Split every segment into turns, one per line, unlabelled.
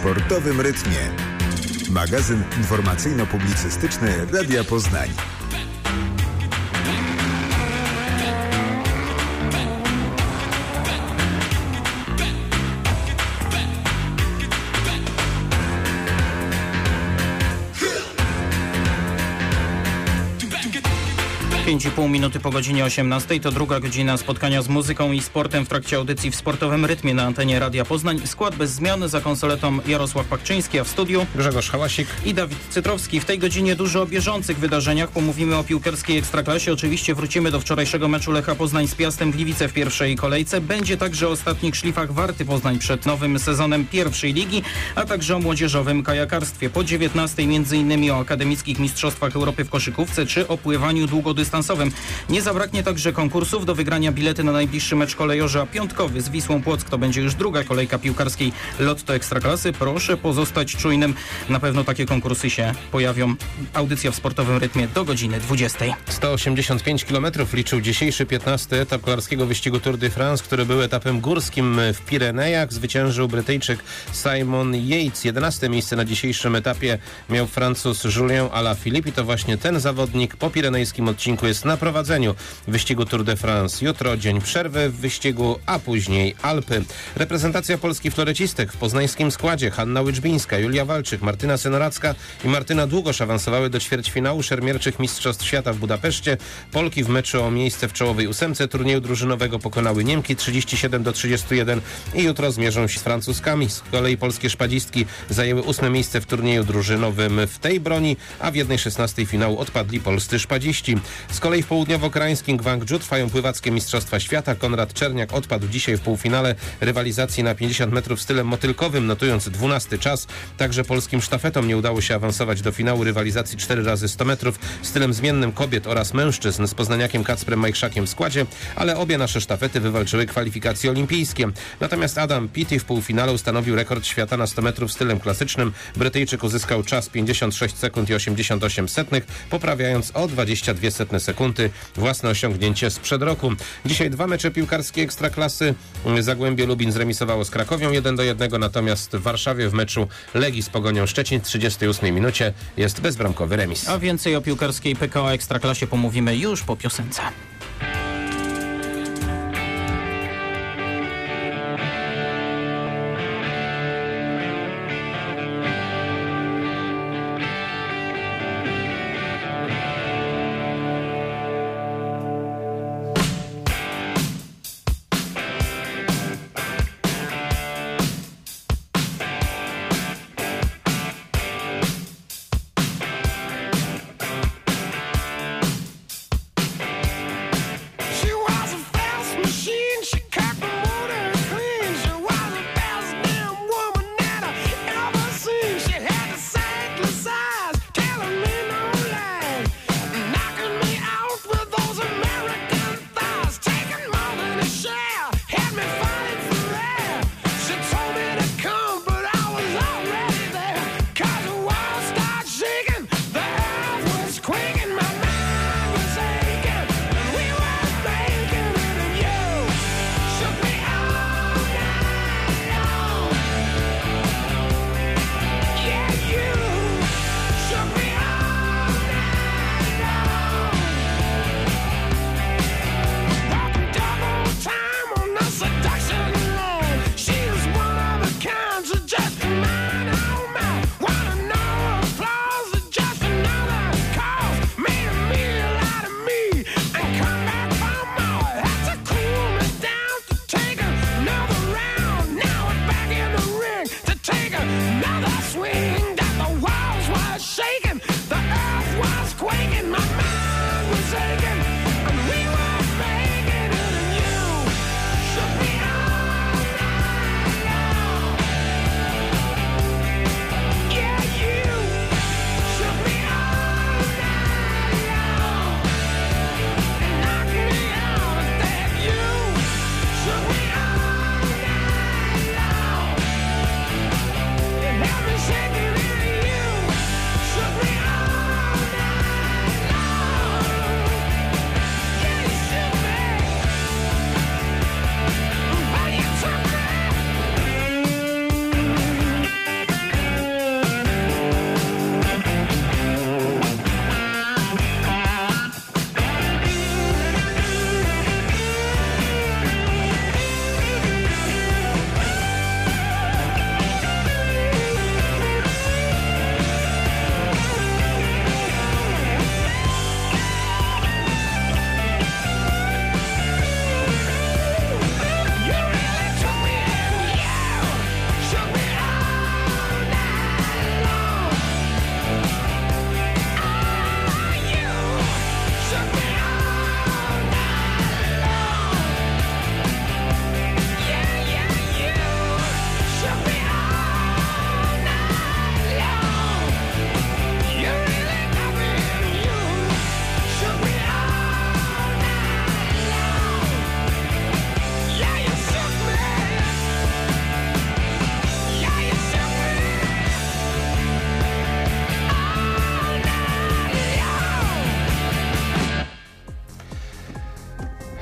sportowym rytmie. Magazyn informacyjno-publicystyczny Radia Poznań.
Pięć i pół minuty po godzinie 18 to druga godzina spotkania z muzyką i sportem w trakcie audycji w sportowym rytmie na antenie Radia Poznań. Skład bez zmiany, za konsoletą Jarosław Pakczyński, a w studiu
Grzegorz Hałasik
i Dawid Cytrowski. W tej godzinie dużo o bieżących wydarzeniach. Pomówimy o piłkarskiej Ekstraklasie. Oczywiście wrócimy do wczorajszego meczu Lecha Poznań z Piastem Gliwice w pierwszej kolejce. Będzie także o ostatnich szlifach Warty Poznań przed nowym sezonem pierwszej ligi, a także o młodzieżowym kajakarstwie. Po 19 m.in. o akademickich mistrzostwach Europy w koszykówce czy o pływaniu długodystansowym. Nie zabraknie także konkursów. Do wygrania bilety na najbliższy mecz kolejorza piątkowy z Wisłą Płock. To będzie już druga kolejka piłkarskiej Lotto Ekstraklasy. Proszę pozostać czujnym. Na pewno takie konkursy się pojawią. Audycja w sportowym rytmie do godziny 20.
185 km liczył dzisiejszy 15. etap kolarskiego wyścigu Tour de France, który był etapem górskim w Pirenejach. Zwyciężył Brytyjczyk Simon Yates. 11. miejsce na dzisiejszym etapie miał Francuz Julien Alaphilippe i to właśnie ten zawodnik po pirenejskim odcinku jest na prowadzeniu wyścigu Tour de France. Jutro dzień przerwy w wyścigu, a później Alpy. Reprezentacja Polski florecistek w poznańskim składzie. Hanna Łyczbińska, Julia Walczyk, Martyna Senoracka i Martyna Długosz awansowały do ćwierćfinału szermierczych Mistrzostw Świata w Budapeszcie. Polki w meczu o miejsce w czołowej ósemce turnieju drużynowego pokonały Niemki 37-31 i jutro zmierzą się z Francuzkami. Z kolei polskie szpadzistki zajęły 8. miejsce w turnieju drużynowym w tej broni, a w 1/16 finału odpadli polscy szpadziści. Z kolei w południowo-koreańskim Gwangju trwają pływackie Mistrzostwa Świata. Konrad Czerniak odpadł dzisiaj w półfinale rywalizacji na 50 metrów stylem motylkowym, notując 12. czas. Także polskim sztafetom nie udało się awansować do finału rywalizacji 4x100 metrów stylem zmiennym kobiet oraz mężczyzn z poznaniakiem Kacprem Majczakiem w składzie, ale obie nasze sztafety wywalczyły kwalifikacje olimpijskie. Natomiast Adam Peaty w półfinale ustanowił rekord świata na 100 metrów stylem klasycznym. Brytyjczyk uzyskał czas 56 sekund i 88 setnych, poprawiając o 22 setne sekundy własne osiągnięcie sprzed roku. Dzisiaj 2 mecze piłkarskie Ekstraklasy. Zagłębie Lubin zremisowało z Krakowią 1-1, natomiast w Warszawie w meczu Legii z Pogonią Szczecin w 38 minucie jest bezbramkowy remis.
A więcej o piłkarskiej PKO Ekstraklasie pomówimy już po piosence.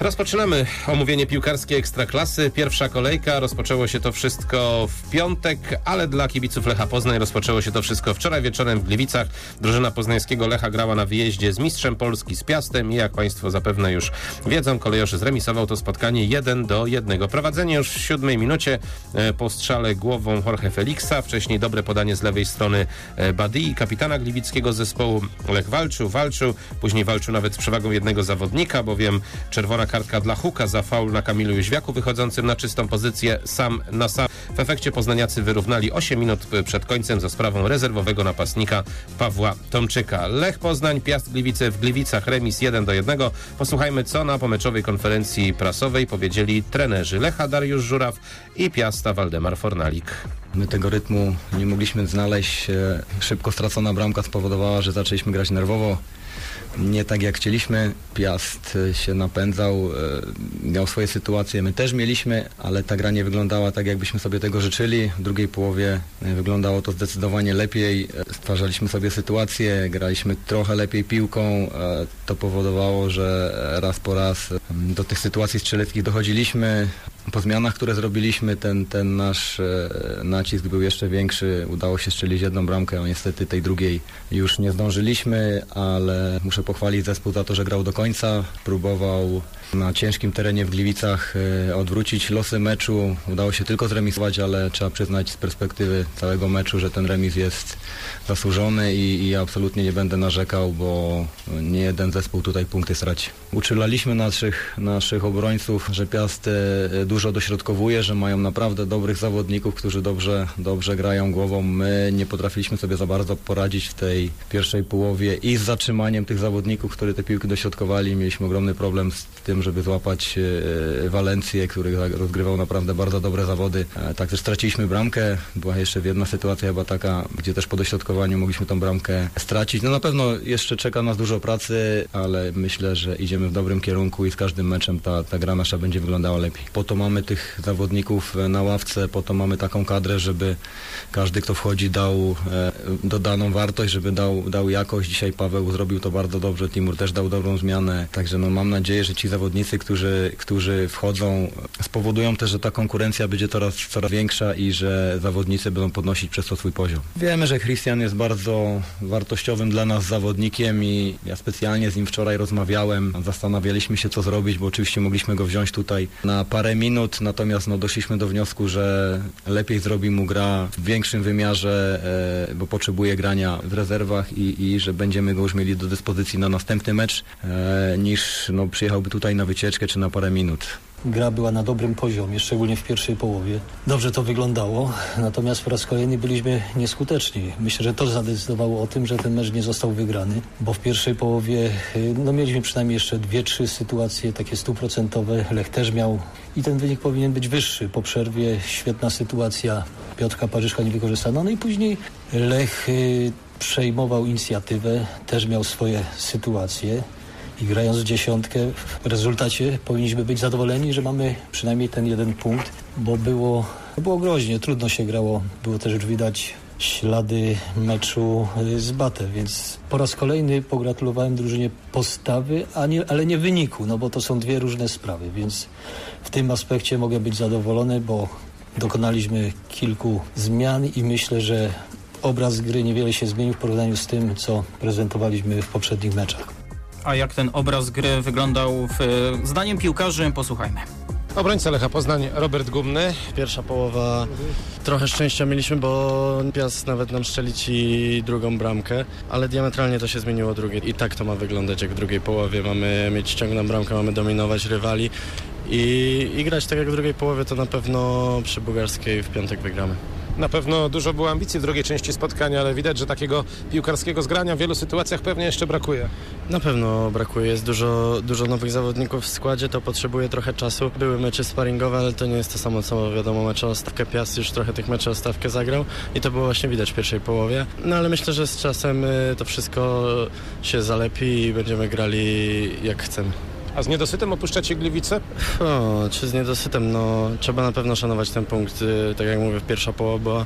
Rozpoczynamy omówienie piłkarskiej Ekstraklasy. Pierwsza kolejka. Rozpoczęło się to wszystko w piątek, ale dla kibiców Lecha Poznań rozpoczęło się to wszystko wczoraj wieczorem w Gliwicach. Drużyna poznańskiego Lecha grała na wyjeździe z mistrzem Polski, z Piastem i jak Państwo zapewne już wiedzą, Kolejoszy zremisował to spotkanie 1-1. Prowadzenie już w 7 minucie po strzale głową Jorge Felixa. Wcześniej dobre podanie z lewej strony Badii, kapitana gliwickiego zespołu. Lech walczył, później walczył nawet z przewagą jednego zawodnika, bowiem czerwona kartka dla Huka za faul na Kamilu Jóźwiaku wychodzącym na czystą pozycję sam na sam. W efekcie poznaniacy wyrównali 8 minut przed końcem za sprawą rezerwowego napastnika Pawła Tomczyka. Lech Poznań, Piast Gliwice w Gliwicach, remis 1-1. Posłuchajmy, co na pomeczowej konferencji prasowej powiedzieli trenerzy Lecha Dariusz Żuraw i Piasta Waldemar Fornalik.
My tego rytmu nie mogliśmy znaleźć. Szybko stracona bramka spowodowała, że zaczęliśmy grać nerwowo. Nie tak jak chcieliśmy. Piast się napędzał, miał swoje sytuacje. My też mieliśmy, ale ta gra nie wyglądała tak, jakbyśmy sobie tego życzyli. W drugiej połowie wyglądało to zdecydowanie lepiej. Stwarzaliśmy sobie sytuacje, graliśmy trochę lepiej piłką. To powodowało, że raz po raz do tych sytuacji strzeleckich dochodziliśmy. Po zmianach, które zrobiliśmy, ten nasz nacisk był jeszcze większy. Udało się strzelić jedną bramkę, a niestety tej drugiej już nie zdążyliśmy, ale muszę pochwalić zespół za to, że grał do końca. Próbował na ciężkim terenie w Gliwicach odwrócić losy meczu. Udało się tylko zremisować, ale trzeba przyznać z perspektywy całego meczu, że ten remis jest zasłużony i ja absolutnie nie będę narzekał, bo nie jeden zespół tutaj punkty straci. Uczulaliśmy naszych obrońców, że Piast dużo dośrodkowuje, że mają naprawdę dobrych zawodników, którzy dobrze grają głową. My nie potrafiliśmy sobie za bardzo poradzić w tej pierwszej połowie i z zatrzymaniem tych zawodników, którzy te piłki dośrodkowali. Mieliśmy ogromny problem z tym, żeby złapać Walencję, który rozgrywał naprawdę bardzo dobre zawody. Tak też straciliśmy bramkę. Była jeszcze jedna sytuacja chyba taka, gdzie też po dośrodkowaniu mogliśmy tą bramkę stracić. No na pewno jeszcze czeka nas dużo pracy, ale myślę, że idziemy w dobrym kierunku i z każdym meczem ta gra nasza będzie wyglądała lepiej. Po to mamy tych zawodników na ławce, po to mamy taką kadrę, żeby każdy, kto wchodzi, dał dodaną wartość, żeby dał jakość. Dzisiaj Paweł zrobił to bardzo dobrze, Timur też dał dobrą zmianę. Także mam nadzieję, że ci zawodnicy, którzy wchodzą, spowodują też, że ta konkurencja będzie coraz większa i że zawodnicy będą podnosić przez to swój poziom. Wiemy, że Christian jest bardzo wartościowym dla nas zawodnikiem i ja specjalnie z nim wczoraj rozmawiałem. Zastanawialiśmy się, co zrobić, bo oczywiście mogliśmy go wziąć tutaj na parę minut, natomiast doszliśmy do wniosku, że lepiej zrobi mu gra w większym wymiarze, bo potrzebuje grania w rezerwach i że będziemy go już mieli do dyspozycji na następny mecz, niż przyjechałby tutaj na wycieczkę czy na parę minut.
Gra była na dobrym poziomie, szczególnie w pierwszej połowie. Dobrze to wyglądało, natomiast po raz kolejny byliśmy nieskuteczni. Myślę, że to zadecydowało o tym, że ten mecz nie został wygrany, bo w pierwszej połowie mieliśmy przynajmniej jeszcze 2-3 sytuacje takie 100%. Lech też miał i ten wynik powinien być wyższy. Po przerwie świetna sytuacja, Piotrka Parzyszka nie wykorzystano. No i później Lech przejmował inicjatywę, też miał swoje sytuacje. I grając w dziesiątkę, w rezultacie powinniśmy być zadowoleni, że mamy przynajmniej ten jeden punkt, bo było groźnie, trudno się grało. Było też już widać ślady meczu z Batę, więc po raz kolejny pogratulowałem drużynie postawy, ale nie wyniku, bo to są dwie różne sprawy, więc w tym aspekcie mogę być zadowolony, bo dokonaliśmy kilku zmian i myślę, że obraz gry niewiele się zmienił w porównaniu z tym, co prezentowaliśmy w poprzednich meczach.
A jak ten obraz gry wyglądał zdaniem piłkarzy? Posłuchajmy.
Obrońca Lecha Poznań Robert Gumny.
Pierwsza połowa trochę szczęścia mieliśmy, bo Piast nawet nam strzelić i drugą bramkę, ale diametralnie to się zmieniło drugiej. I tak to ma wyglądać jak w drugiej połowie. Mamy mieć ciągłą bramkę, mamy dominować rywali i grać tak jak w drugiej połowie, to na pewno przy Bugarskiej w piątek wygramy.
Na pewno dużo było ambicji w drugiej części spotkania, ale widać, że takiego piłkarskiego zgrania w wielu sytuacjach pewnie jeszcze brakuje.
Na pewno brakuje. Jest dużo nowych zawodników w składzie, to potrzebuje trochę czasu. Były mecze sparingowe, ale to nie jest to samo, co wiadomo, mecze o stawkę. Piast już trochę tych meczy o stawkę zagrał i to było właśnie widać w pierwszej połowie. No ale myślę, że z czasem to wszystko się zalepi i będziemy grali jak chcemy.
A z niedosytem opuszczacie Gliwice?
Czy z niedosytem? Trzeba na pewno szanować ten punkt. Tak jak mówię, pierwsza połowa była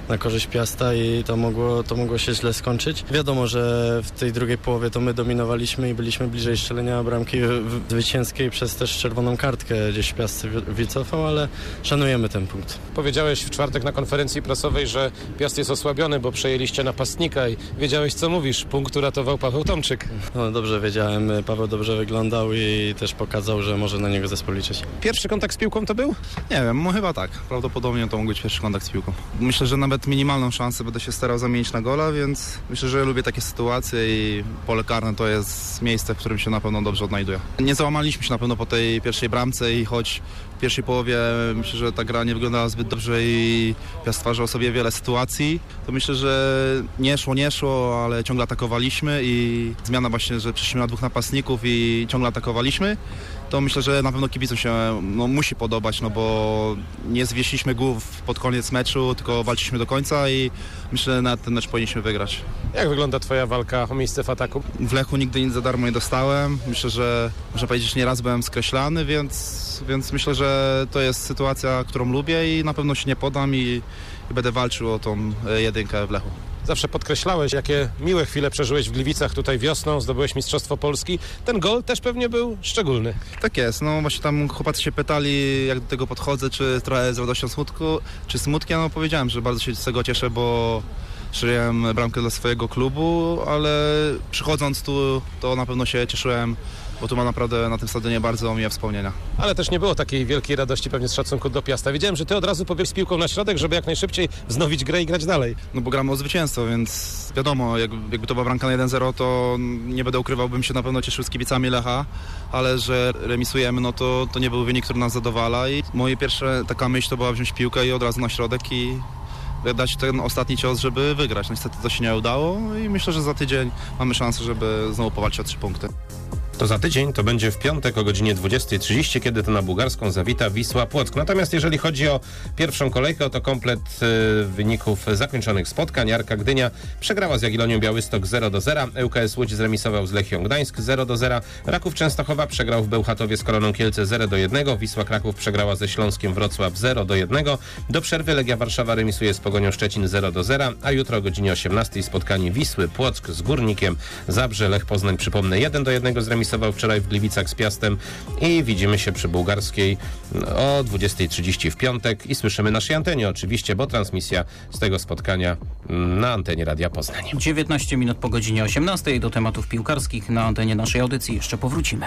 na korzyść Piasta i to mogło się źle skończyć. Wiadomo, że w tej drugiej połowie to my dominowaliśmy i byliśmy bliżej strzelenia bramki zwycięskiej przez też czerwoną kartkę, gdzieś Piast wycofał, ale szanujemy ten punkt.
Powiedziałeś w czwartek na konferencji prasowej, że Piast jest osłabiony, bo przejęliście napastnika i wiedziałeś, co mówisz. Punkt uratował Paweł Tomczyk.
No, dobrze wiedziałem, Paweł dobrze wyglądał i też pokazał, że może na niego zespół liczyć.
Pierwszy kontakt z piłką to był?
Nie wiem, chyba tak. Prawdopodobnie to mógł być pierwszy kontakt z piłką. Myślę, że nawet minimalną szansę będę się starał zamienić na gola, więc myślę, że lubię takie sytuacje i pole karne to jest miejsce, w którym się na pewno dobrze odnajduję. Nie załamaliśmy się na pewno po tej pierwszej bramce i choć w pierwszej połowie myślę, że ta gra nie wyglądała zbyt dobrze i Piast stwarzał sobie wiele sytuacji, to myślę, że nie szło, ale ciągle atakowaliśmy i zmiana właśnie, że przeszliśmy na 2 napastników i ciągle atakowaliśmy, to myślę, że na pewno kibicom się musi podobać, no bo nie zwiesiliśmy głów pod koniec meczu, tylko walczyliśmy do końca i myślę, że na ten mecz powinniśmy wygrać.
Jak wygląda twoja walka o miejsce w ataku?
W Lechu nigdy nic za darmo nie dostałem. Myślę, że można powiedzieć, że nieraz byłem skreślany, więc myślę, że to jest sytuacja, którą lubię i na pewno się nie podam i będę walczył o tą jedynkę w Lechu.
Zawsze podkreślałeś, jakie miłe chwile przeżyłeś w Gliwicach tutaj wiosną, zdobyłeś Mistrzostwo Polski. Ten gol też pewnie był szczególny.
Tak jest, no właśnie tam chłopacy się pytali, jak do tego podchodzę, czy trochę z radością czy smutkiem. No powiedziałem, że bardzo się z tego cieszę, bo strzeliłem bramkę dla swojego klubu, ale przychodząc tu, to na pewno się cieszyłem, bo tu mam naprawdę na tym stadionie bardzo miłe wspomnienia.
Ale też nie było takiej wielkiej radości pewnie z szacunku do Piasta. Wiedziałem, że ty od razu pobiegł z piłką na środek, żeby jak najszybciej wznowić grę i grać dalej.
No bo gramy o zwycięstwo, więc wiadomo, jakby to była bramka na 1-0, to nie będę ukrywał, bym się na pewno cieszył z kibicami Lecha, ale że remisujemy, no to nie był wynik, który nas zadowala i moja pierwsza taka myśl to była wziąć piłkę i od razu na środek i dać ten ostatni cios, żeby wygrać. Niestety to się nie udało i myślę, że za tydzień mamy szansę, żeby znowu powalczyć o 3 punkty.
To za tydzień, to będzie w piątek o godzinie 20:30, kiedy to na bułgarską zawita Wisła Płock. Natomiast jeżeli chodzi o pierwszą kolejkę, to komplet wyników zakończonych spotkań. Arka Gdynia przegrała z Jagiellonią Białystok 0-0. ŁKS Łódź zremisował z Lechią Gdańsk 0-0. Raków Częstochowa przegrał w Bełchatowie z Koroną Kielce 0-1. Wisła Kraków przegrała ze Śląskiem Wrocław 0-1. Do przerwy Legia Warszawa remisuje z Pogonią Szczecin 0-0, a jutro o godzinie 18:00 spotkanie Wisły Płock z Górnikiem Zabrze. Lech Poznań, przypomnę, 1-1 zremisował wczoraj w Gliwicach z Piastem i widzimy się przy bułgarskiej o 20:30 w piątek i słyszymy naszej antenie oczywiście, bo transmisja z tego spotkania na antenie Radia Poznań.
19 minut po godzinie 18:00 do tematów piłkarskich na antenie naszej audycji jeszcze powrócimy.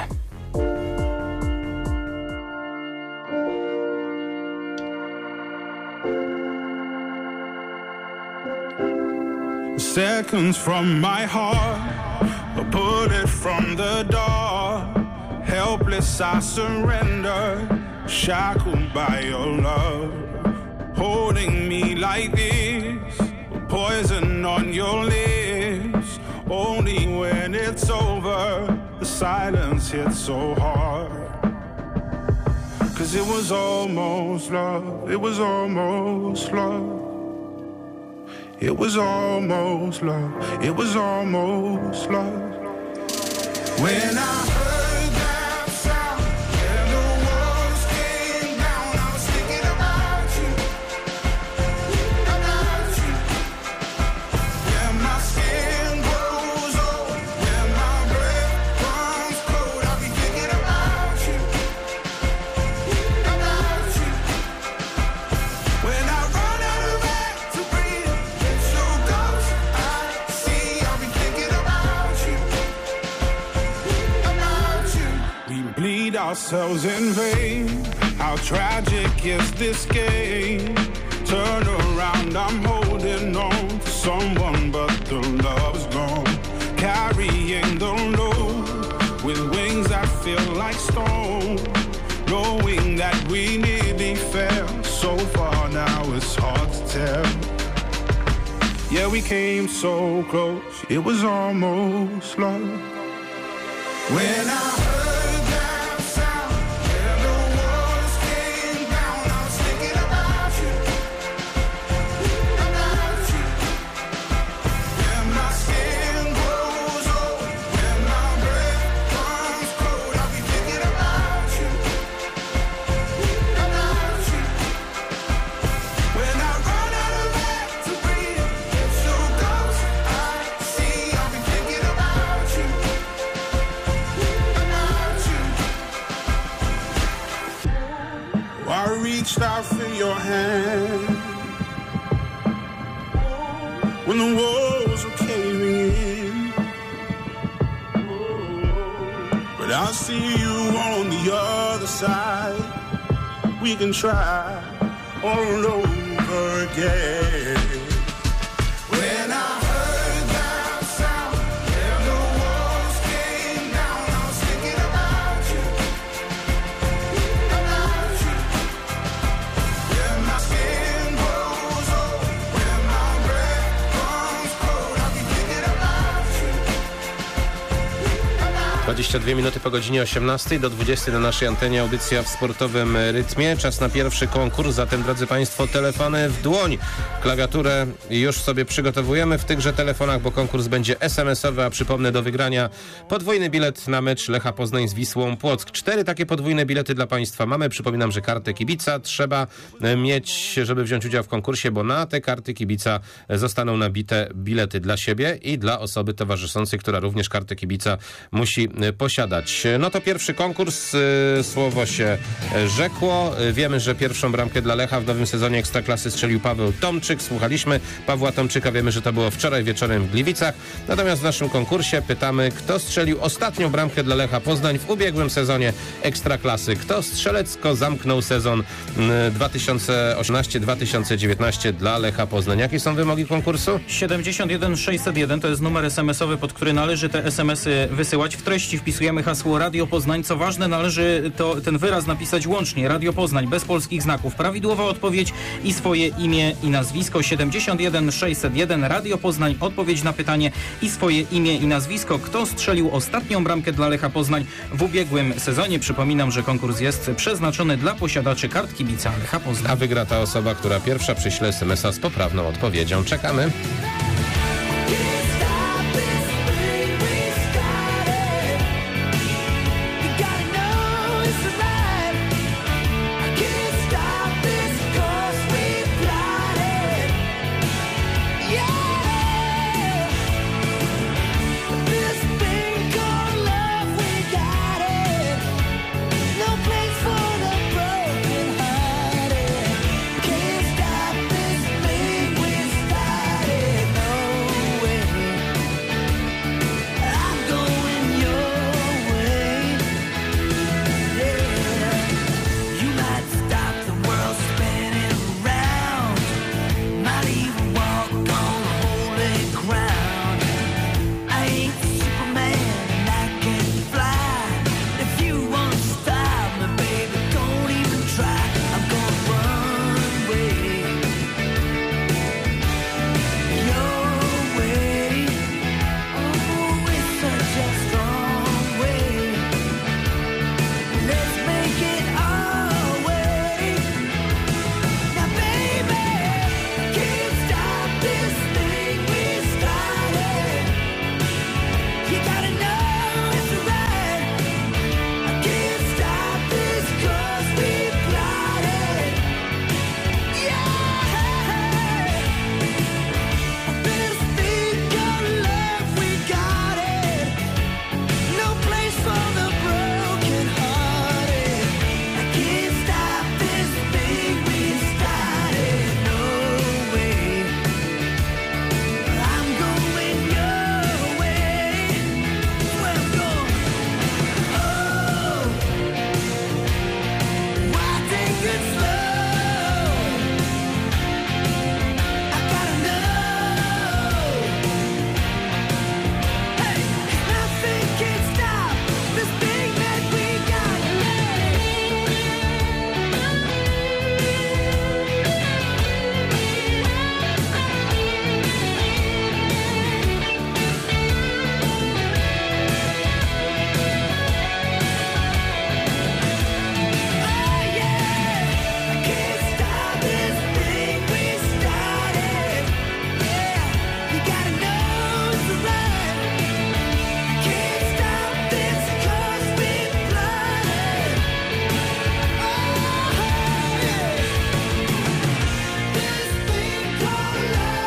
Seconds from my heart, a bullet from the door. Helpless I surrender, shackled by your love. Holding me like this, poison on your lips. Only when it's over, the silence hits so hard. 'Cause it was almost love, it was almost love. It was almost love, it was almost love. When I heard that sound and the walls came down, I was thinking about you. When my skin grows old, when my breath comes cold, I'll be thinking about you. When I run out of air to breathe, bleed ourselves in vain. How tragic is this game? Turn around, I'm holding on to someone, but the love's gone. Carrying the load with wings that feel like stone. Knowing that we nearly fell so far, now it's hard to tell. Yeah, we came so close, it was almost love. When I heard that sound and the walls came down, I was thinking about you. When my skin grows old, when my breath comes cold, I'll be thinking about you. When I run out of air to when the walls are caving in. But I see you on the other side. We can try all over again. When I heard that sound, yeah, the walls came down. I was thinking about you, Yeah, my skin grows old, when my breath comes cold, I'll be thinking about you.
22 minuty po godzinie 18 do 20 na naszej antenie audycja w sportowym rytmie. Czas na pierwszy konkurs, zatem drodzy Państwo, telefony w dłoń. Klawiaturę już sobie przygotowujemy w tychże telefonach, bo konkurs będzie SMS-owy, a przypomnę, do wygrania podwójny bilet na mecz Lecha Poznań z Wisłą Płock. 4 takie podwójne bilety dla Państwa mamy. Przypominam, że kartę kibica trzeba mieć, żeby wziąć udział w konkursie, bo na te karty kibica zostaną nabite bilety dla siebie i dla osoby towarzyszącej, która również kartę kibica musi posiadać. No to pierwszy konkurs, słowo się rzekło. Wiemy, że pierwszą bramkę dla Lecha w nowym sezonie Ekstraklasy strzelił Paweł Tomczyk. Słuchaliśmy Pawła Tomczyka, wiemy, że to było wczoraj wieczorem w Gliwicach. Natomiast w naszym konkursie pytamy, kto strzelił ostatnią bramkę dla Lecha Poznań w ubiegłym sezonie Ekstraklasy. Kto strzelecko zamknął sezon 2018-2019 dla Lecha Poznań. Jakie są wymogi konkursu?
71 601 to jest numer SMS-owy, pod który należy te SMS-y wysyłać. W treści wpisujemy hasło Radio Poznań. Co ważne, należy ten wyraz napisać łącznie. Radio Poznań, bez polskich znaków. Prawidłowa odpowiedź i swoje imię i nazwisko. 71 601 Radio Poznań. Odpowiedź na pytanie i swoje imię i nazwisko. Kto strzelił ostatnią bramkę dla Lecha Poznań w ubiegłym sezonie? Przypominam, że konkurs jest przeznaczony dla posiadaczy kart kibica Lecha Poznań.
A wygra ta osoba, która pierwsza przyśle SMS-a z poprawną odpowiedzią. Czekamy.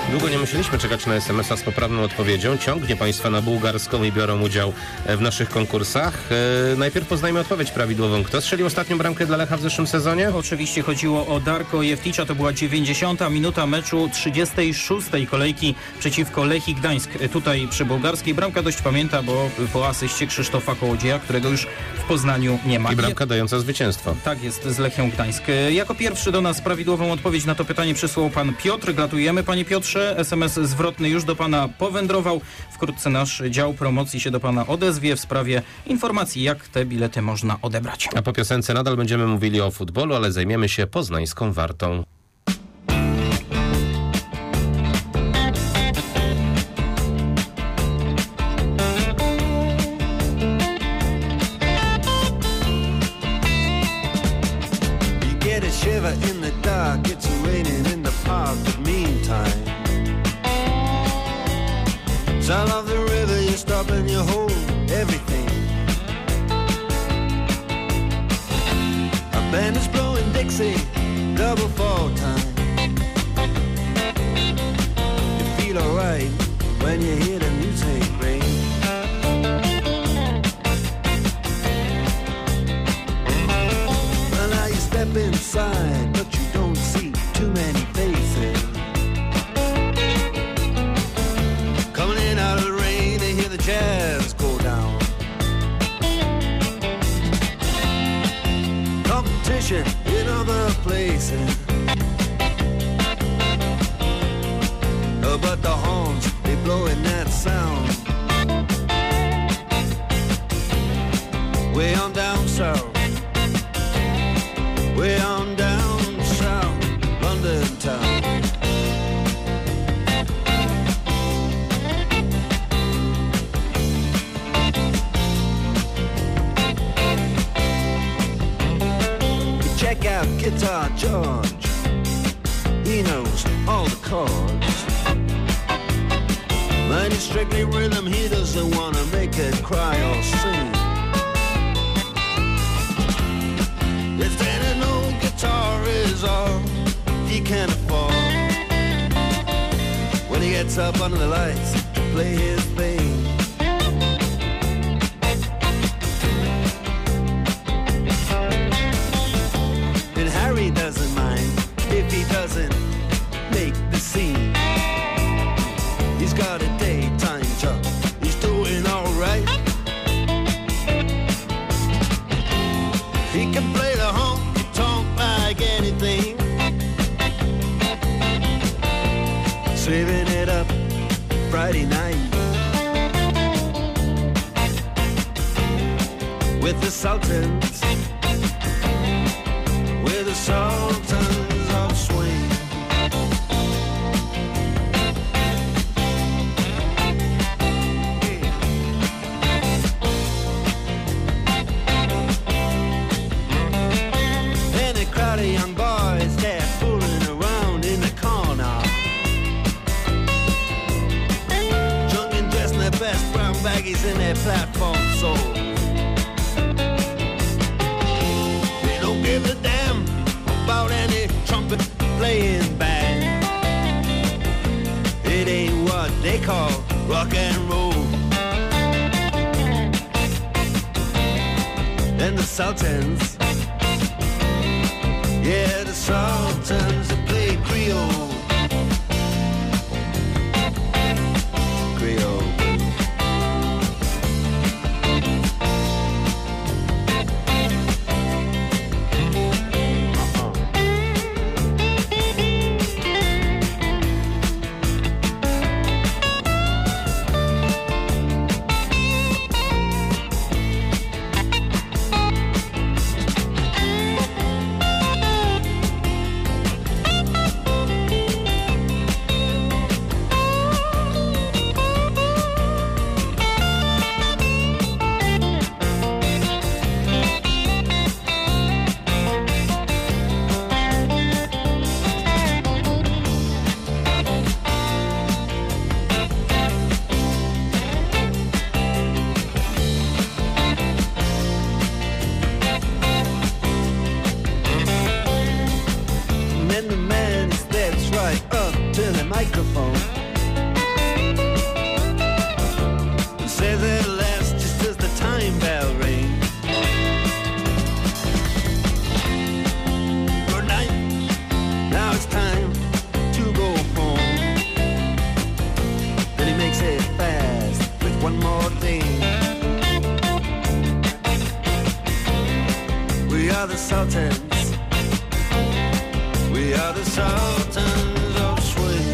Długo nie musieliśmy czekać na SMS-a z poprawną odpowiedzią. Ciągnie Państwa na bułgarską i biorą udział w naszych konkursach. Najpierw poznajmy odpowiedź prawidłową. Kto strzelił ostatnią bramkę dla Lecha w zeszłym sezonie?
Oczywiście chodziło o Darko Jewticza. To była 90. minuta meczu 36. kolejki przeciwko Lechii Gdańsk. Tutaj przy bułgarskiej bramka dość pamięta, bo po asyście Krzysztofa Kołodzieja, którego już w Poznaniu nie ma.
I bramka dająca zwycięstwo.
Tak jest, z Lechią Gdańsk. Jako pierwszy do nas prawidłową odpowiedź na to pytanie przysłał pan Piotr. Gratulujemy, panie Piotrze. SMS zwrotny już do pana powędrował. Wkrótce nasz dział promocji się do pana odezwie w sprawie informacji, jak te bilety można odebrać.
A po piosence nadal będziemy mówili o futbolu, ale zajmiemy się poznańską Wartą.
In the dark, it's raining in the park, but meantime, sound of the river, you stop and you hold everything. A band is blowing Dixie, double fall time. You feel alright when you hear the music ring. Well, now you step inside, but you don't see too many faces. Coming in out of the rain, they hear the jazz go down. Competition in other places, but the horns, they blowing that sound. Way on down south, way on down south, London town. You check out Guitar George, he knows all the chords. But it's strictly rhythm, he doesn't want to make it cry or sing. If that an old guitar is all he can afford, when he gets up under the lights to play his thing, and Harry doesn't mind if he doesn't make the scene. He's got a daytime job, he's doing alright. He can play the honky-tonk like anything, saving it up Friday night with the Sultans, with the Sultans of Swing. The young boys, they're fooling around in the corner, drunk and dressed in their best brown baggies in their platform soles. They don't give a damn about any trumpet playing band. It ain't what they call rock and roll. And the Sultans, yeah, the Sultans that play Creole. Creole. microphone. Says it lasts just as the time bell rings. Good night, now it's time to go home. Then he makes it fast with one more thing. We are the Sultans. We are the Sultans of Swing.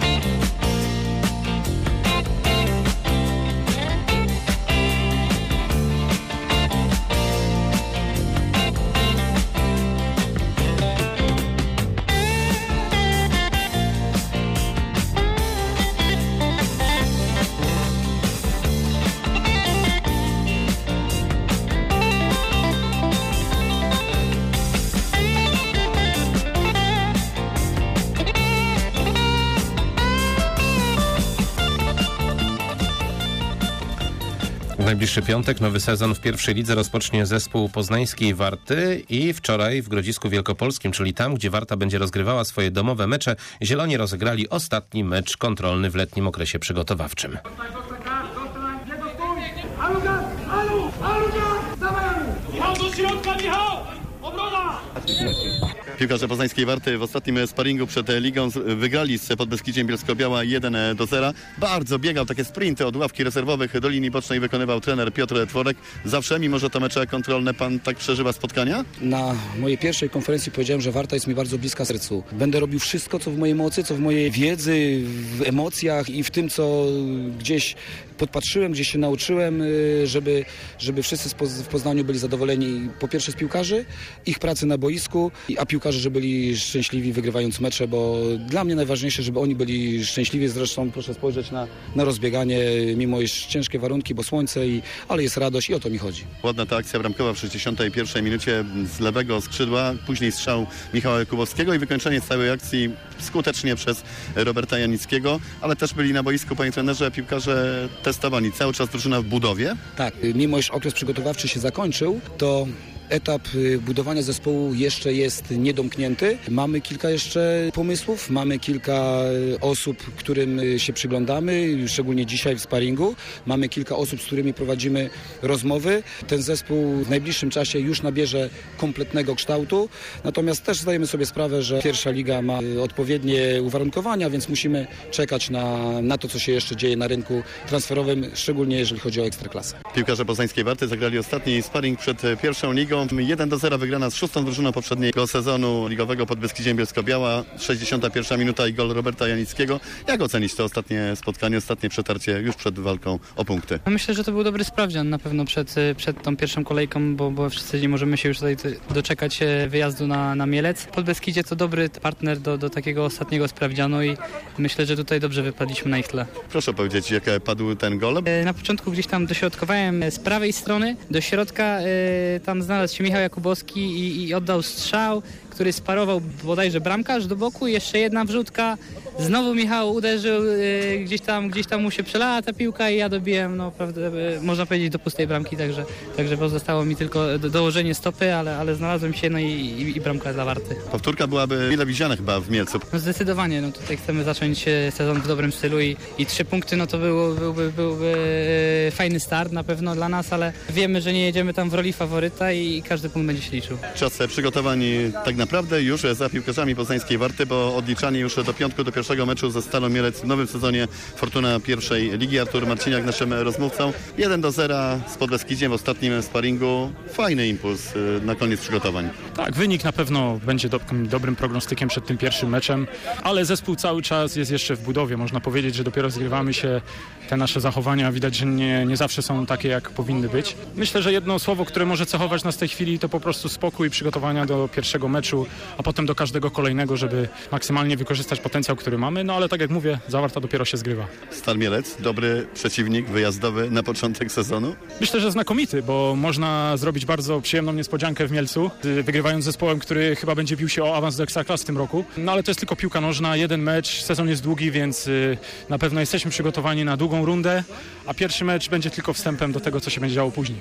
W najbliższy piątek nowy sezon w pierwszej lidze rozpocznie zespół poznańskiej Warty i wczoraj w Grodzisku Wielkopolskim, czyli tam, gdzie Warta będzie rozgrywała swoje domowe mecze, Zieloni rozegrali ostatni mecz kontrolny w letnim okresie przygotowawczym.
Piłkarze poznańskiej Warty w ostatnim sparingu przed ligą wygrali z Podbeskidziem Bielsko-Biała 1-0. Bardzo biegał, takie sprinty od ławki rezerwowych do linii bocznej wykonywał trener Piotr Tworek. Zawsze, mimo że to mecze kontrolne, pan tak przeżywa spotkania?
Na mojej pierwszej konferencji powiedziałem, że Warta jest mi bardzo bliska sercu. Będę robił wszystko, co w mojej mocy, co w mojej wiedzy, w emocjach i w tym, co gdzieś podpatrzyłem, gdzieś się nauczyłem, żeby wszyscy w Poznaniu byli zadowoleni po pierwsze z piłkarzy, ich pracy na boisku, a piłkarze, żeby byli szczęśliwi wygrywając mecze, bo dla mnie najważniejsze, żeby oni byli szczęśliwi. Zresztą proszę spojrzeć na rozbieganie, mimo iż ciężkie warunki, bo słońce, ale jest radość i o to mi chodzi.
Ładna ta akcja bramkowa w 61. minucie z lewego skrzydła, później strzał Michała Jakubowskiego i wykończenie całej akcji skutecznie przez Roberta Janickiego, ale też byli na boisku, panie trenerze, piłkarze testowani. Cały czas drużyna w budowie?
Tak, mimo iż okres przygotowawczy się zakończył, to etap budowania zespołu jeszcze jest niedomknięty. Mamy kilka jeszcze pomysłów, mamy kilka osób, którym się przyglądamy, szczególnie dzisiaj w sparingu. Mamy kilka osób, z którymi prowadzimy rozmowy. Ten zespół w najbliższym czasie już nabierze kompletnego kształtu. Natomiast też zdajemy sobie sprawę, że pierwsza liga ma odpowiednie uwarunkowania, więc musimy czekać na to, co się jeszcze dzieje na rynku transferowym, szczególnie jeżeli chodzi o Ekstraklasę.
Piłkarze poznańskiej Warty zagrali ostatni sparing przed pierwszą ligą. 1-0 wygrana z 6. drużyną poprzedniego sezonu ligowego Podbeskidziem Bielsko-Biała. 61. minuta i gol Roberta Janickiego. Jak ocenić to ostatnie spotkanie, ostatnie przetarcie już przed walką o punkty?
Myślę, że to był dobry sprawdzian na pewno przed tą pierwszą kolejką, bo wszyscy nie możemy się już tutaj doczekać wyjazdu na Mielec. Podbeskidzie to dobry partner do takiego ostatniego sprawdzianu i myślę, że tutaj dobrze wypadliśmy na ich tle.
Proszę powiedzieć, jak padł ten gol?
Na początku gdzieś tam dośrodkowałem z prawej strony do środka, tam znalazł się Michał Jakubowski i oddał strzał, który sparował bodajże bramkarz do boku, jeszcze jedna wrzutka. Znowu Michał uderzył, gdzieś tam mu się przelała ta piłka i ja dobiłem, można powiedzieć, do pustej bramki, także pozostało mi tylko dołożenie stopy, ale znalazłem się i bramka dla Warty.
Powtórka byłaby mile widziana chyba w Mielcu.
Zdecydowanie, tutaj chcemy zacząć sezon w dobrym stylu i 3 punkty, to byłby fajny start na pewno dla nas, ale wiemy, że nie jedziemy tam w roli faworyta i każdy punkt będzie się liczył.
Czas przygotowań tak naprawdę już za piłkarzami poznańskiej Warty, bo odliczanie już do piątku, do pierwszego meczu ze Stalą Mielec w nowym sezonie Fortuna pierwszej ligi. Artur Marciniak, naszym rozmówcą. 1-0 z Podbeskidziem w ostatnim sparingu. Fajny impuls na koniec przygotowań.
Tak, wynik na pewno będzie dobrym prognostykiem przed tym pierwszym meczem, ale zespół cały czas jest jeszcze w budowie. Można powiedzieć, że dopiero zgrywamy się, te nasze zachowania widać, że nie zawsze są takie, jak powinny być. Myślę, że jedno słowo, które może cechować nas w tej chwili, to po prostu spokój, przygotowania do pierwszego meczu, a potem do każdego kolejnego, żeby maksymalnie wykorzystać potencjał, który mamy, ale tak jak mówię, Warta dopiero się zgrywa.
Stal Mielec, dobry przeciwnik wyjazdowy na początek sezonu?
Myślę, że znakomity, bo można zrobić bardzo przyjemną niespodziankę w Mielcu, wygrywając zespołem, który chyba będzie bił się o awans do Ekstraklasy w tym roku. Ale to jest tylko piłka nożna, jeden mecz, sezon jest długi, więc na pewno jesteśmy przygotowani na długą rundę, a pierwszy mecz będzie tylko wstępem do tego, co się będzie działo później.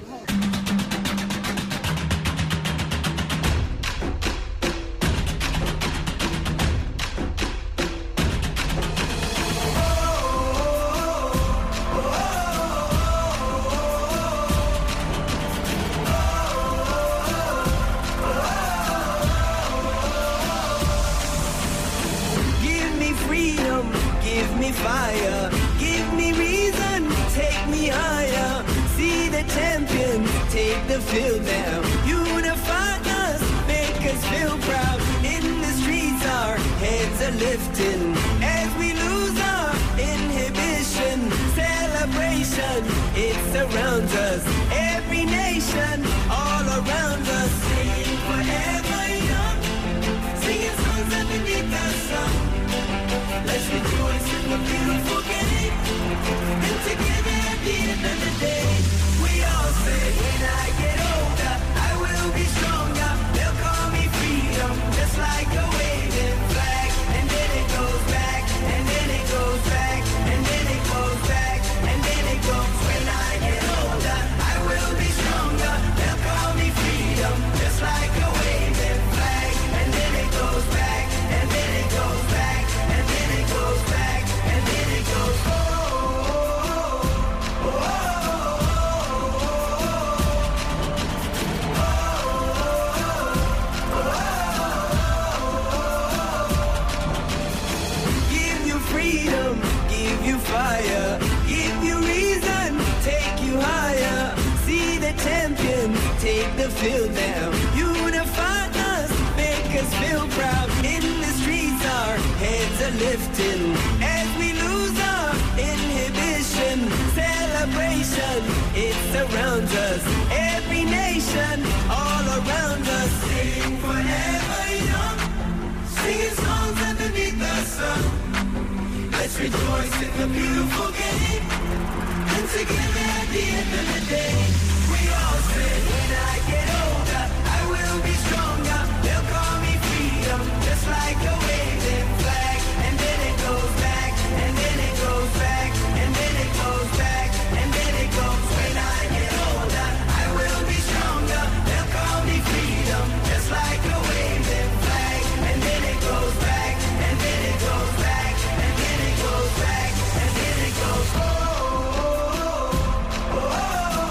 fire. Give me reason, take me higher. See the champions, take the field now. Unify us, make us feel proud. In the streets our heads are lifting as we lose our inhibition. Celebration, it surrounds us. Every nation, all around us. Sing forever young, singing songs underneath the sun. Let's rejoice in the beautiful game, and together at the end of the day, we all say, when I get older, I will be stronger. They'll call me freedom, just like a waving flag. And then it goes back, and then it goes back, and then it goes back, and then it goes. When I get older, I will be stronger. They'll call me freedom, just like a waving flag. And then it goes back, and then it goes back, and then it goes back, and then it goes. Oh, oh, oh, give you freedom, give you fire, give you reason, take you higher. See the champions, take the field now. Unify us, make us feel proud. In the streets our heads are lifting as we lose our inhibition. Celebration, it surrounds us. Every nation, all around us. Sing forever young, singing songs underneath the sun. Let's rejoice in the beautiful game, and together at the end of the day, we all say, when I get older, I will be stronger. They'll call me freedom, just like a waving flag. And then it goes back, and then it goes back, and then it goes back, and then it goes. When I get older, I will be stronger. They'll call me freedom, just like a waving flag. And then it goes back, and then it goes back, and then it goes back, and then it goes. Oh, oh, oh, oh,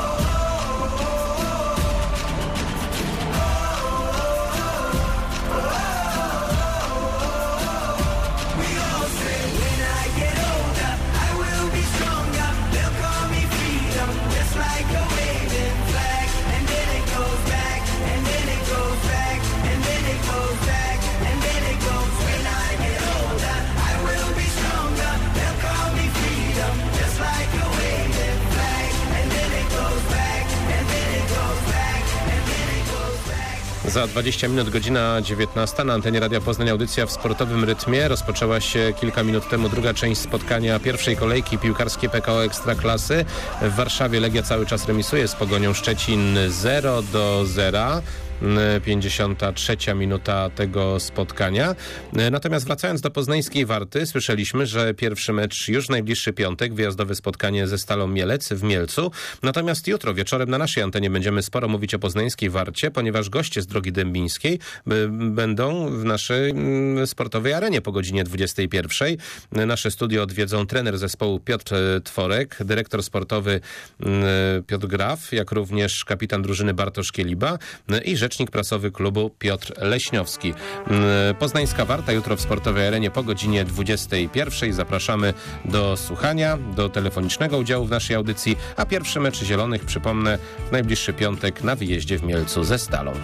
we all say, when I get older, I will be stronger. They'll call me freedom, just like a waving flag. And then it goes back, and then it goes back, and then it goes back, and then it goes. When I get older, I will be stronger. They'll call me freedom, just like a waving flag. And then it goes back, and then it goes back, and then it goes back.
Za 20 minut, godzina 19 na antenie Radia Poznań audycja w sportowym rytmie. Rozpoczęła się kilka minut temu druga część spotkania pierwszej kolejki piłkarskie PKO Ekstraklasy. W Warszawie Legia cały czas remisuje z Pogonią Szczecin 0-0. 53 minuta tego spotkania. Natomiast wracając do poznańskiej Warty, słyszeliśmy, że pierwszy mecz już najbliższy piątek, wyjazdowe spotkanie ze Stalą Mielec w Mielcu. Natomiast jutro wieczorem na naszej antenie będziemy sporo mówić o poznańskiej Warcie, ponieważ goście z Drogi Dębińskiej będą w naszej sportowej arenie po godzinie 21. Nasze studio odwiedzą trener zespołu Piotr Tworek, dyrektor sportowy Piotr Graf, jak również kapitan drużyny Bartosz Kieliba i rzecznik prasowy klubu Piotr Leśniowski. Poznańska Warta jutro w sportowej arenie po godzinie 21. Zapraszamy do słuchania, do telefonicznego udziału w naszej audycji, a pierwszy mecz Zielonych, przypomnę, w najbliższy piątek na wyjeździe w Mielcu ze Stalą.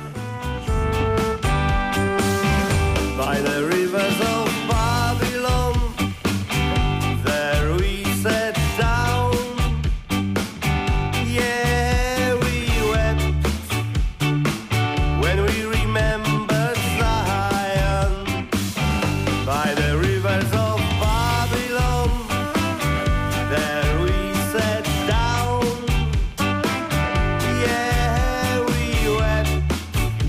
By the rivers of Babylon, there we sat down. Yeah, we wept when we remembered Zion. By the rivers of Babylon, there we sat down. Yeah, we wept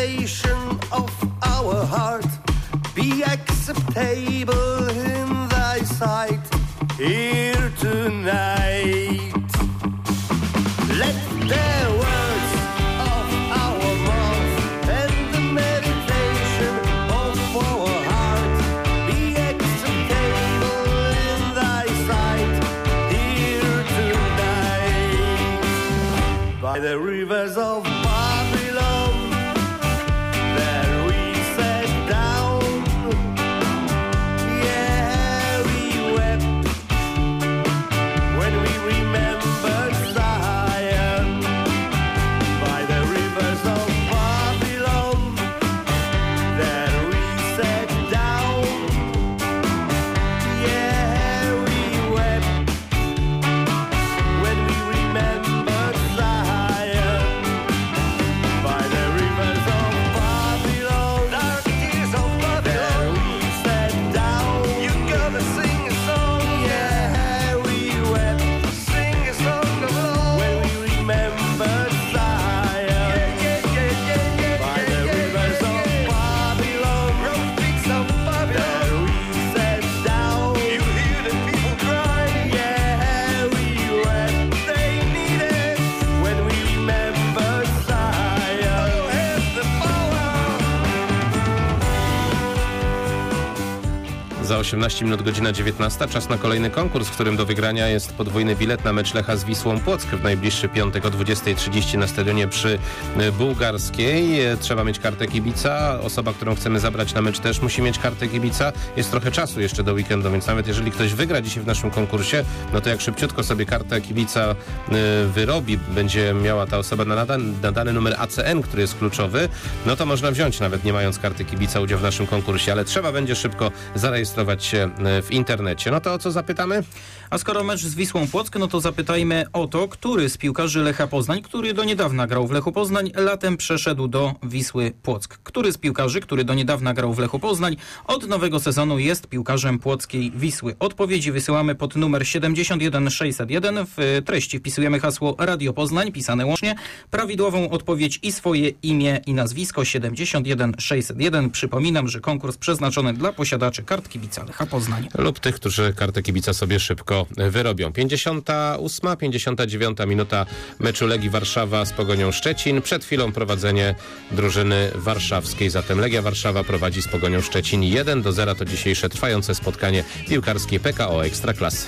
meditation of our heart be acceptable in thy sight here tonight. Let the words of our mouth and the meditation of our heart be acceptable in thy sight here tonight. By the rivers of Babylon, there we sat down. Yeah, we wept when we remembered Zion. By the rivers of Babylon, there we sat down. Yeah, we wept when we remembered Zion. By the rivers of Babylon, dark tears of Babylon, there we sat down. You gotta sing a song, yeah, we wept. Sing a song of love when we remembered Zion. By the rivers of Babylon, road peaks of Babylon, there we sat down. You hear the people cry, yeah, we wept. They need it when we remembered Zion. Oh, have the power.
Za 18 minut godzina 19. Czas na kolejny konkurs, w którym do wygrania jest podwójny bilet na mecz Lecha z Wisłą Płock w najbliższy piątek o 20:30 na stadionie przy Bułgarskiej. Trzeba mieć kartę kibica. Osoba, którą chcemy zabrać na mecz, też musi mieć kartę kibica. Jest trochę czasu jeszcze do weekendu, więc nawet jeżeli ktoś wygra dzisiaj w naszym konkursie, no to jak szybciutko sobie kartę kibica wyrobi, będzie miała ta osoba na dany numer ACN, który jest kluczowy, no to można wziąć, nawet nie mając karty kibica, udział w naszym konkursie, ale trzeba będzie szybko zarejestrować się w internecie. No to o co zapytamy?
A skoro mecz z Wisłą Płock, no to zapytajmy o to, który z piłkarzy Lecha Poznań, który do niedawna grał w Lechu Poznań, latem przeszedł do Wisły Płock. Który z piłkarzy, który do niedawna grał w Lechu Poznań, od nowego sezonu jest piłkarzem płockiej Wisły? Odpowiedzi wysyłamy pod numer 71601. W treści wpisujemy hasło Radio Poznań, pisane łącznie. Prawidłową odpowiedź i swoje imię i nazwisko 71601. Przypominam, że konkurs przeznaczony dla posiadaczy kart kibica Lecha Poznań.
Lub tych, którzy kartę kibica sobie szybko wyrobią. 58, 59 minuta meczu Legii Warszawa z Pogonią Szczecin. Przed chwilą prowadzenie drużyny warszawskiej. Zatem Legia Warszawa prowadzi z Pogonią Szczecin 1-0. To dzisiejsze trwające spotkanie piłkarskie PKO Ekstraklasy.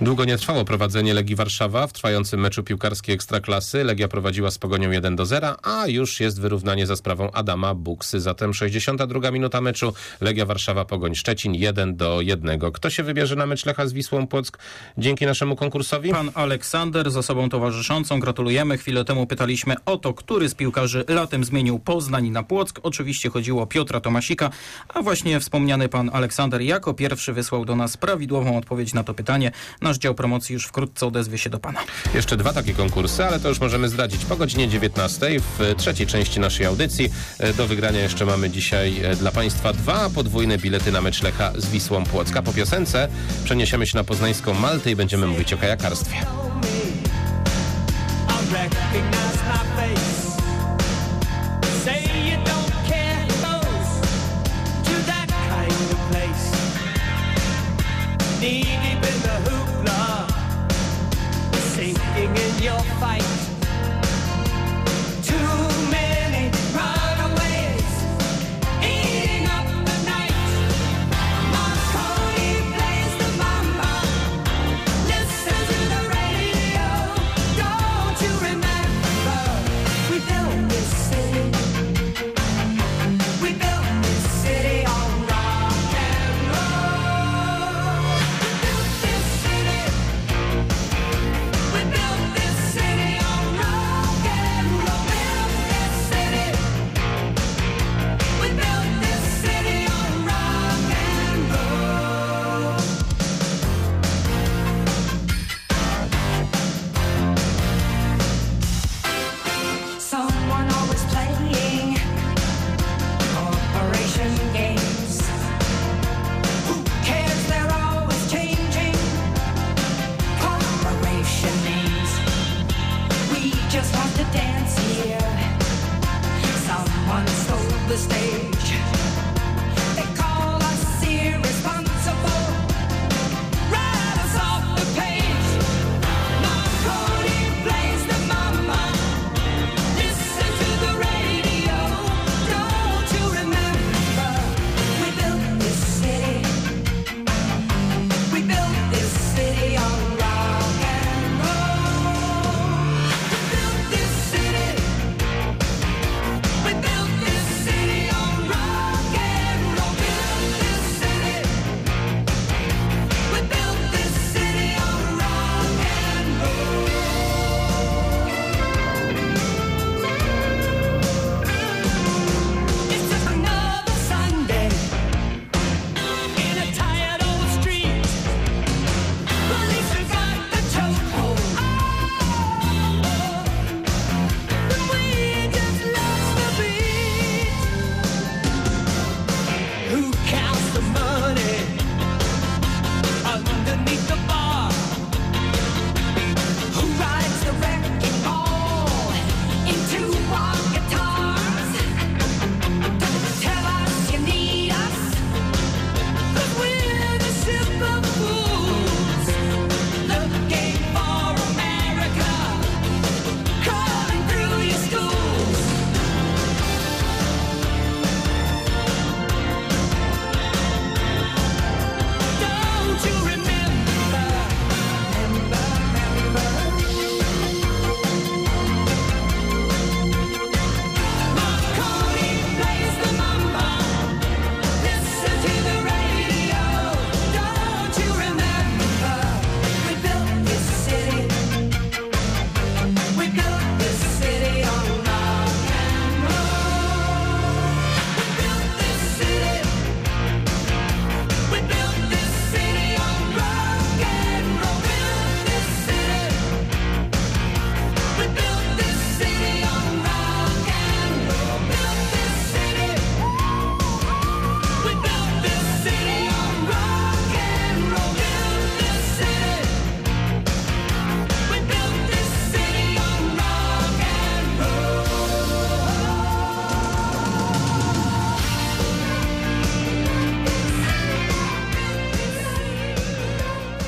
Długo nie trwało prowadzenie Legii Warszawa w trwającym meczu piłkarskiej Ekstraklasy. Legia prowadziła z Pogonią 1-0, a już jest wyrównanie za sprawą Adama Buksy. Zatem 62 minuta meczu Legia Warszawa Pogoń Szczecin 1-1. Kto się wybierze na mecz Lecha z Wisłą Płock dzięki naszemu konkursowi?
Pan Aleksander z osobą towarzyszącą. Gratulujemy. Chwilę temu pytaliśmy o to, który z piłkarzy latem zmienił Poznań na Płock. Oczywiście chodziło o Piotra Tomasika, a właśnie wspomniany pan Aleksander jako pierwszy wysłał do nas prawidłową odpowiedź na to pytanie. Nasz dział promocji już wkrótce odezwie się do pana.
Jeszcze 2 takie konkursy, ale to już możemy zdradzić po godzinie 19 w trzeciej części naszej audycji. Do wygrania jeszcze mamy dzisiaj dla państwa 2 podwójne bilety na mecz Lecha z Wisłą Płock. A po piosence przeniesiemy się na poznańską Maltę i będziemy mówić o kajakarstwie.
Knee deep in the hoopla, sinking in your fight. Too many runaways, eating up the night. Marconi plays the mamba, listen to the radio. Don't you remember, we built this city. We built this city on rock and roll. We built this city on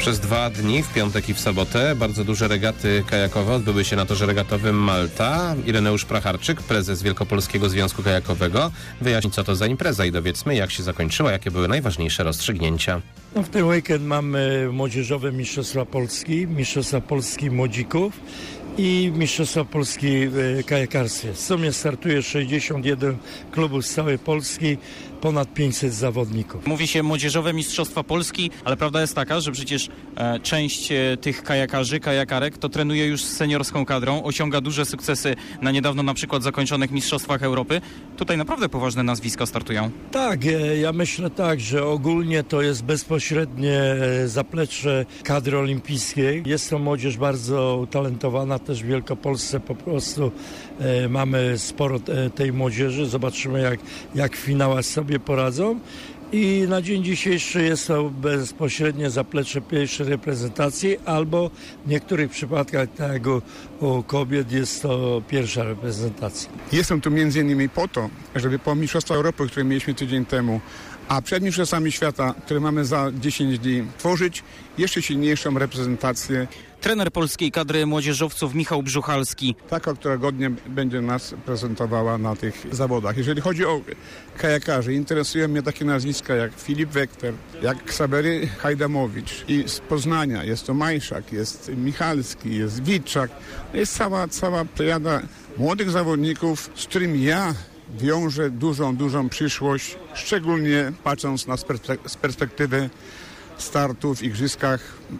Przez 2 dni, w piątek i w sobotę, bardzo duże regaty kajakowe odbyły się na torze regatowym Malta. Ireneusz Pracharczyk, prezes Wielkopolskiego Związku Kajakowego, wyjaśni, co to za impreza i dowiedzmy, jak się zakończyła, jakie były najważniejsze rozstrzygnięcia.
W ten weekend mamy młodzieżowe Mistrzostwa Polski młodzików i Mistrzostwa Polski w kajakarstwie. W sumie startuje 61 klubów z całej Polski, ponad 500 zawodników.
Mówi się młodzieżowe Mistrzostwa Polski, ale prawda jest taka, że przecież część tych kajakarzy, kajakarek to trenuje już z seniorską kadrą, osiąga duże sukcesy na niedawno na przykład zakończonych Mistrzostwach Europy. Tutaj naprawdę poważne nazwiska startują.
Tak, ja myślę tak, że ogólnie to jest bezpośrednie zaplecze kadry olimpijskiej. Jest to młodzież bardzo utalentowana, też w Wielkopolsce po prostu mamy sporo tej młodzieży. Zobaczymy, jak w finałach sobie poradzą. I na dzień dzisiejszy jest to bezpośrednie zaplecze pierwszej reprezentacji, albo w niektórych przypadkach, tak jak u kobiet, jest to pierwsza reprezentacja.
Jestem tu między innymi po to, żeby po Mistrzostwach Europy, które mieliśmy tydzień temu, a przed Mistrzostwami Świata, które mamy za 10 dni, tworzyć jeszcze silniejszą reprezentację.
Trener polskiej kadry młodzieżowców Michał Brzuchalski.
Taka, która godnie będzie nas prezentowała na tych zawodach. Jeżeli chodzi o kajakarzy, interesują mnie takie nazwiska jak Filip Wekter, jak Ksawery Hajdamowicz i z Poznania jest to Majszak, jest Michalski, jest Witczak. Jest cała plejada młodych zawodników, z którymi ja wiąże dużą przyszłość, szczególnie patrząc z perspektywy startu w Igrzyskach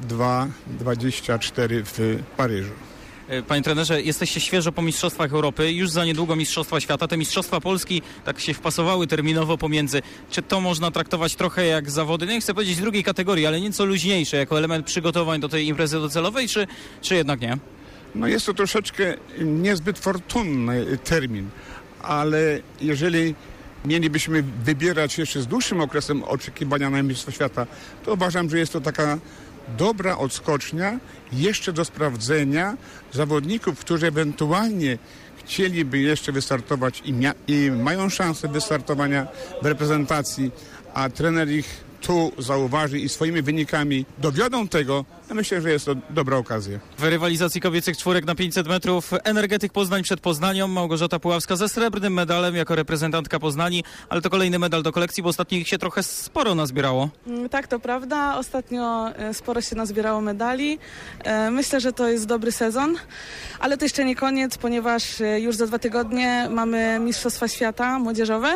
2024 w Paryżu.
Panie trenerze, jesteście świeżo po Mistrzostwach Europy, już za niedługo Mistrzostwa Świata. Te Mistrzostwa Polski tak się wpasowały terminowo pomiędzy. Czy to można traktować trochę jak zawody, nie chcę powiedzieć drugiej kategorii, ale nieco luźniejsze, jako element przygotowań do tej imprezy docelowej, czy jednak nie?
No jest to troszeczkę niezbyt fortunny termin, ale jeżeli mielibyśmy wybierać jeszcze z dłuższym okresem oczekiwania na Mistrzostwa Świata, to uważam, że jest to taka dobra odskocznia jeszcze do sprawdzenia zawodników, którzy ewentualnie chcieliby jeszcze wystartować i mają szansę wystartowania w reprezentacji, a trener ich tu zauważy i swoimi wynikami dowiodą tego, ja myślę, że jest to dobra okazja.
W rywalizacji kobiecych czwórek na 500 metrów Energetyk Poznań przed Poznanią, Małgorzata Puławska ze srebrnym medalem jako reprezentantka Poznani, ale to kolejny medal do kolekcji, bo ostatnio ich się trochę sporo nazbierało.
Tak, to prawda. Ostatnio sporo się nazbierało medali. Myślę, że to jest dobry sezon, ale to jeszcze nie koniec, ponieważ już za 2 tygodnie mamy Mistrzostwa Świata młodzieżowe,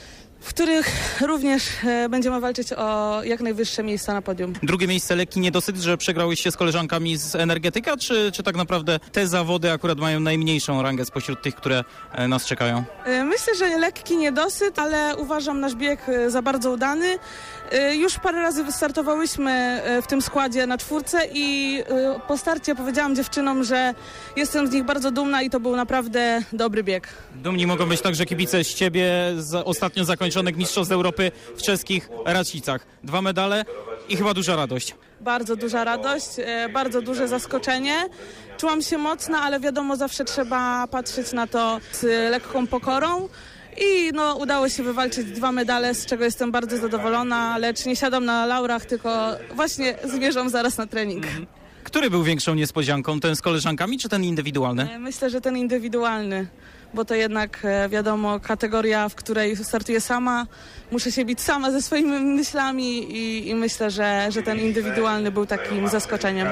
w których również będziemy walczyć o jak najwyższe miejsca na podium.
Drugie miejsce, lekki niedosyt, że przegrałyście z koleżankami z Energetyka, czy tak naprawdę te zawody akurat mają najmniejszą rangę spośród tych, które nas czekają?
Myślę, że lekki niedosyt, ale uważam nasz bieg za bardzo udany. Już parę razy wystartowałyśmy w tym składzie na 4 i po starcie powiedziałam dziewczynom, że jestem z nich bardzo dumna i to był naprawdę dobry bieg.
Dumni mogą być także kibice z ciebie z ostatnio zakończonych Mistrzostw Europy w czeskich Racicach. 2 medale i chyba duża radość.
Bardzo duża radość, bardzo duże zaskoczenie. Czułam się mocna, ale wiadomo, zawsze trzeba patrzeć na to z lekką pokorą. I udało się wywalczyć 2 medale, z czego jestem bardzo zadowolona, lecz nie siadam na laurach, tylko właśnie zmierzam zaraz na trening.
Który był większą niespodzianką? Ten z koleżankami, czy ten indywidualny?
Myślę, że ten indywidualny, bo to jednak wiadomo kategoria, w której startuję sama. Muszę się bić sama ze swoimi myślami i myślę, że ten indywidualny był takim zaskoczeniem.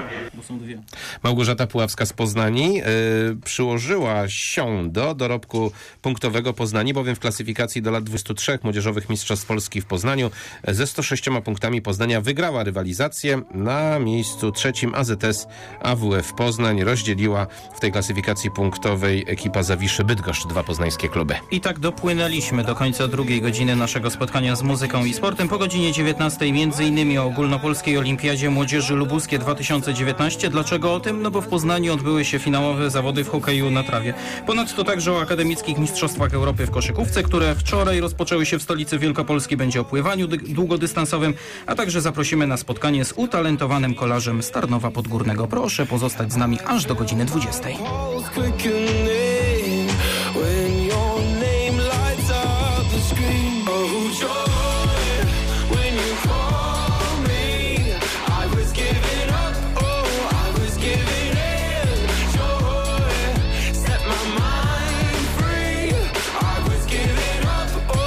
Małgorzata Puławska z Poznani przyłożyła się do dorobku punktowego Poznani, bowiem w klasyfikacji do lat 23 młodzieżowych Mistrzostw Polski w Poznaniu ze 106 punktami Poznania wygrała rywalizację. Na miejscu 3 AZS AWF Poznań rozdzieliła w tej klasyfikacji punktowej ekipa Zawiszy Bydgoszcz, 2 poznańskie kluby.
I tak dopłynęliśmy do końca drugiej godziny naszego spotkania z muzyką i sportem. Po godzinie 19 m.in. o Ogólnopolskiej Olimpiadzie Młodzieży Lubuskie 2019. Dlaczego o tym? No bo w Poznaniu odbyły się finałowe zawody w hokeju na trawie. Ponadto także o akademickich mistrzostwach Europy w koszykówce, które wczoraj rozpoczęły się w stolicy Wielkopolskiej. Będzie o pływaniu długodystansowym, a także zaprosimy na spotkanie z utalentowanym kolarzem z Tarnowa Podgórnego. Proszę pozostać z nami aż do godziny 20.